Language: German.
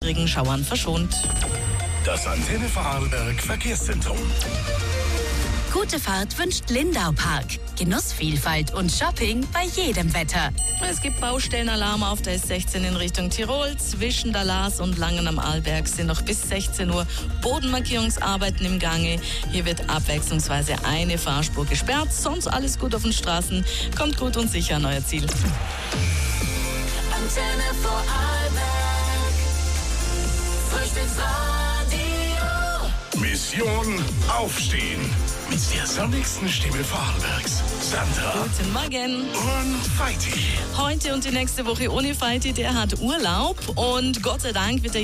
Regenschauern verschont. Das Antenne Vorarlberg Verkehrszentrum. Gute Fahrt wünscht Lindau Park. Genussvielfalt und Shopping bei jedem Wetter. Es gibt Baustellenalarm auf der S16 in Richtung Tirol. Zwischen Dalas und Langen am Arlberg sind noch bis 16 Uhr Bodenmarkierungsarbeiten im Gange. Hier wird abwechslungsweise eine Fahrspur gesperrt. Sonst alles gut auf den Straßen. Kommt gut und sicher an euer Ziel. Antenne Vorarlberg. Frühstücksradio. Mission Aufstehen. Mit der sonnigsten Stimme Vorarlbergs. Sandra Guten Morgen. und Feiti. Heute und die nächste Woche ohne Feiti, der hat Urlaub. Und Gott sei Dank wird er